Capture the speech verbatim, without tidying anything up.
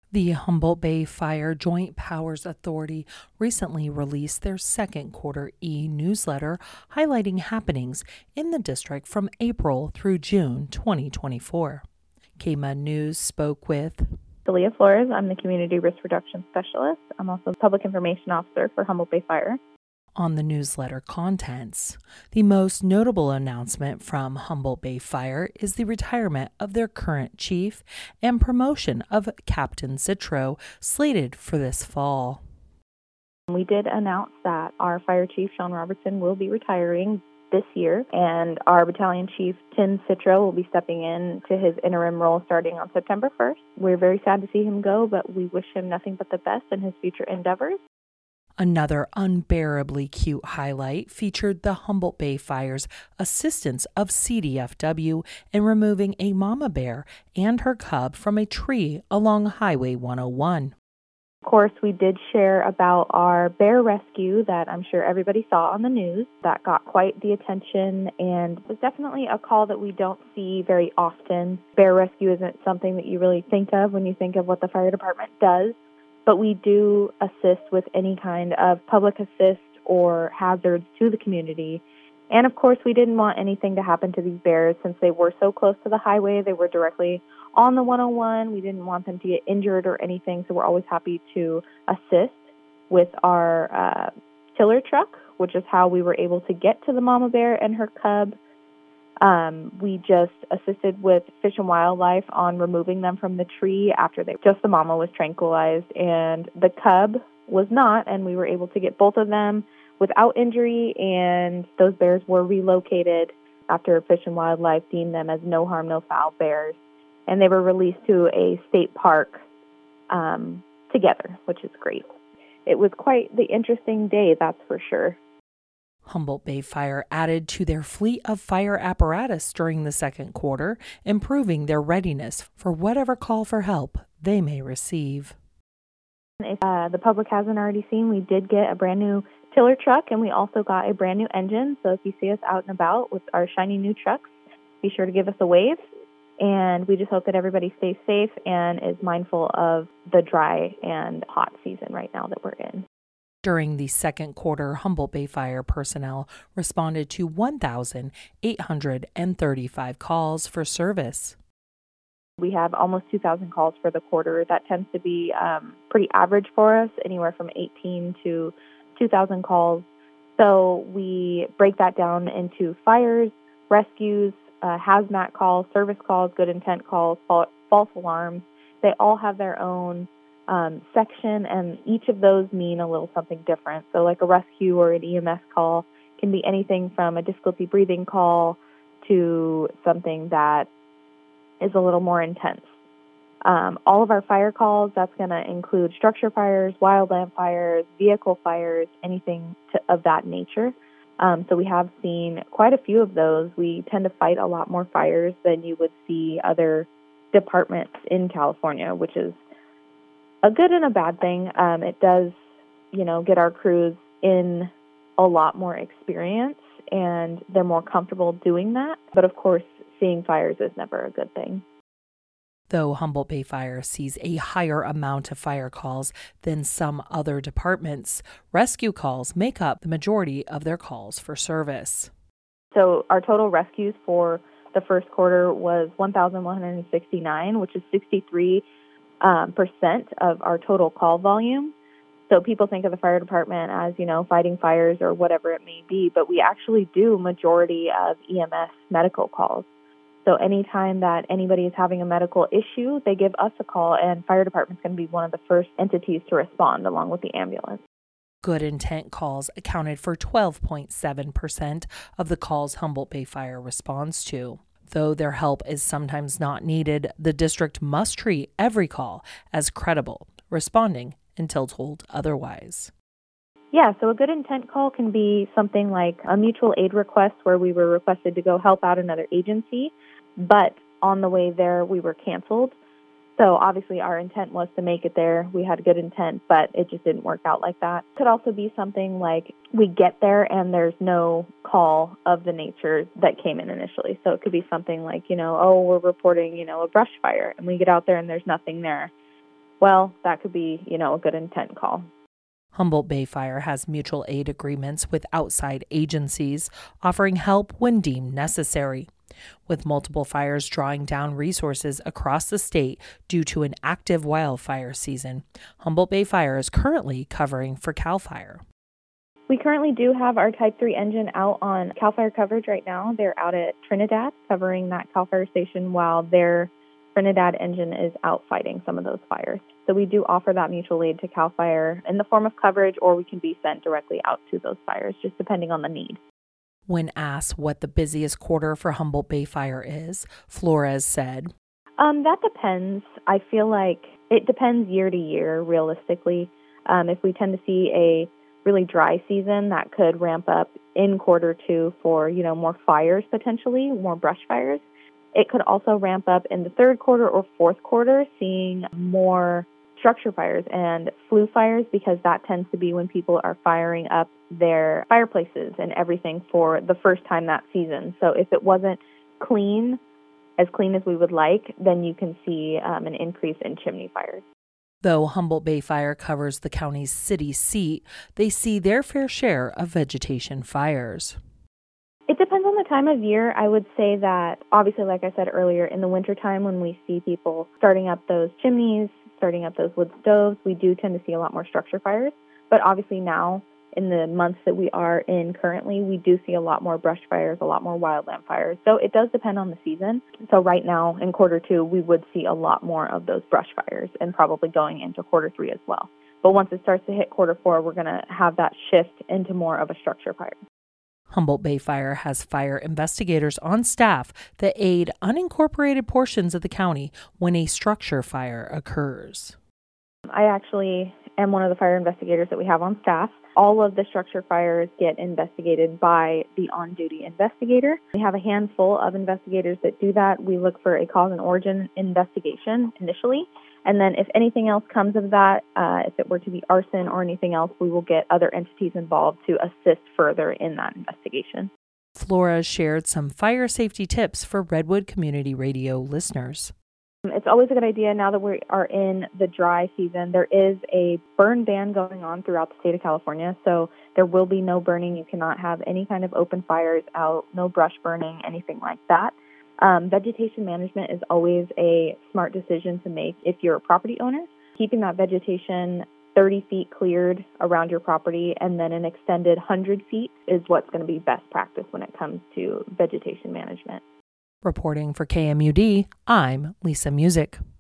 The Humboldt Bay Fire Joint Powers Authority recently released their second quarter e-newsletter highlighting happenings in the district from April through June twenty twenty-four. K M U D News spoke with Celia Flores. I'm the Community Risk Reduction Specialist. I'm also the Public Information Officer for Humboldt Bay Fire. On the newsletter contents, the most notable announcement from Humboldt Bay Fire is the retirement of their current chief and promotion of Captain Citro, slated for this fall. We did announce that our Fire Chief, Sean Robertson, will be retiring this year, and our Battalion Chief, Tim Citro, will be stepping in to his interim role starting on September first. We're very sad to see him go, but we wish him nothing but the best in his future endeavors. Another unbearably cute highlight featured the Humboldt Bay Fire's assistance of C D F W in removing a mama bear and her cub from a tree along Highway one oh one. Of course, we did share about our bear rescue that I'm sure everybody saw on the news. That got quite the attention, and it was definitely a call that we don't see very often. Bear rescue isn't something that you really think of when you think of what the fire department does. But we do assist with any kind of public assist or hazards to the community. And of course, we didn't want anything to happen to these bears since they were so close to the highway. They were directly on the one oh one. We didn't want them to get injured or anything, so we're always happy to assist with our uh, tiller truck, which is how we were able to get to the mama bear and her cub. Um, we just assisted with Fish and Wildlife on removing them from the tree after they, just the mama was tranquilized and the cub was not, and we were able to get both of them without injury, and those bears were relocated after Fish and Wildlife deemed them as no harm, no foul bears, and they were released to a state park um, together, which is great. It was quite the interesting day, that's for sure. Humboldt Bay Fire added to their fleet of fire apparatus during the second quarter, improving their readiness for whatever call for help they may receive. If uh, the public hasn't already seen, we did get a brand new tiller truck, and we also got a brand new engine. So if you see us out and about with our shiny new trucks, be sure to give us a wave. And we just hope that everybody stays safe and is mindful of the dry and hot season right now that we're in. During the second quarter, Humboldt Bay Fire personnel responded to one thousand eight hundred thirty-five calls for service. We have almost two thousand calls for the quarter. That tends to be um, pretty average for us, anywhere from eighteen to two thousand calls. So we break that down into fires, rescues, uh, hazmat calls, service calls, good intent calls, false alarms. They all have their own Um, section, and each of those mean a little something different. So like a rescue or an E M S call can be anything from a difficulty breathing call to something that is a little more intense. Um, all of our fire calls, that's going to include structure fires, wildland fires, vehicle fires, anything to, of that nature. Um, so we have seen quite a few of those. We tend to fight a lot more fires than you would see other departments in California, which is a good and a bad thing. Um, it does, you know, get our crews in a lot more experience, and they're more comfortable doing that. But of course, seeing fires is never a good thing. Though Humboldt Bay Fire sees a higher amount of fire calls than some other departments, rescue calls make up the majority of their calls for service. So our total rescues for the first quarter was one thousand one hundred sixty-nine, which is sixty-three Um, percent of our total call volume. So people think of the fire department as, you know, fighting fires or whatever it may be, but we actually do majority of E M S medical calls. So anytime that anybody is having a medical issue, they give us a call, and fire department's going to be one of the first entities to respond along with the ambulance. Good intent calls accounted for twelve point seven percent of the calls Humboldt Bay Fire responds to. Though their help is sometimes not needed, the district must treat every call as credible, responding until told otherwise. Yeah, so a good intent call can be something like a mutual aid request where we were requested to go help out another agency, but on the way there we were canceled. So obviously our intent was to make it there. We had good intent, but it just didn't work out like that. It could also be something like we get there and there's no call of the nature that came in initially. So it could be something like, you know, oh, we're reporting, you know, a brush fire, and we get out there and there's nothing there. well, that could be, you know, a good intent call. Humboldt Bay Fire has mutual aid agreements with outside agencies, offering help when deemed necessary. With multiple fires drawing down resources across the state due to an active wildfire season, Humboldt Bay Fire is currently covering for CAL FIRE. We currently do have our Type three engine out on CAL FIRE coverage right now. They're out at Trinidad covering that CAL FIRE station while their Trinidad engine is out fighting some of those fires. So we do offer that mutual aid to CAL FIRE in the form of coverage, or we can be sent directly out to those fires, just depending on the need. When asked what the busiest quarter for Humboldt Bay Fire is, Flores said, Um, that depends. I feel like it depends year to year, realistically. Um, if we tend to see a really dry season, that could ramp up in quarter two for, you know, more fires potentially, more brush fires. It could also ramp up in the third quarter or fourth quarter, seeing more structure fires and flue fires, because that tends to be when people are firing up their fireplaces and everything for the first time that season. So if it wasn't clean, as clean as we would like, then you can see um, an increase in chimney fires. Though Humboldt Bay Fire covers the county's city seat, they see their fair share of vegetation fires. It depends on the time of year. I would say that, obviously, like I said earlier, in the wintertime when we see people starting up those chimneys, starting up those wood stoves, we do tend to see a lot more structure fires. But obviously now, in the months that we are in currently, we do see a lot more brush fires, a lot more wildland fires. So it does depend on the season. So right now, in quarter two, we would see a lot more of those brush fires, and probably going into quarter three as well. But once it starts to hit quarter four, we're going to have that shift into more of a structure fire. Humboldt Bay Fire has fire investigators on staff that aid unincorporated portions of the county when a structure fire occurs. I actually am one of the fire investigators that we have on staff. All of the structure fires get investigated by the on-duty investigator. We have a handful of investigators that do that. We look for a cause and origin investigation initially, and then if anything else comes of that, uh, if it were to be arson or anything else, we will get other entities involved to assist further in that investigation. Flores shared some fire safety tips for Redwood Community Radio listeners. It's always a good idea, now that we are in the dry season, there is a burn ban going on throughout the state of California, so there will be no burning. You cannot have any kind of open fires out, no brush burning, anything like that. Um, vegetation management is always a smart decision to make if you're a property owner. Keeping that vegetation thirty feet cleared around your property and then an extended one hundred feet is what's going to be best practice when it comes to vegetation management. Reporting for K M U D, I'm Lisa Music.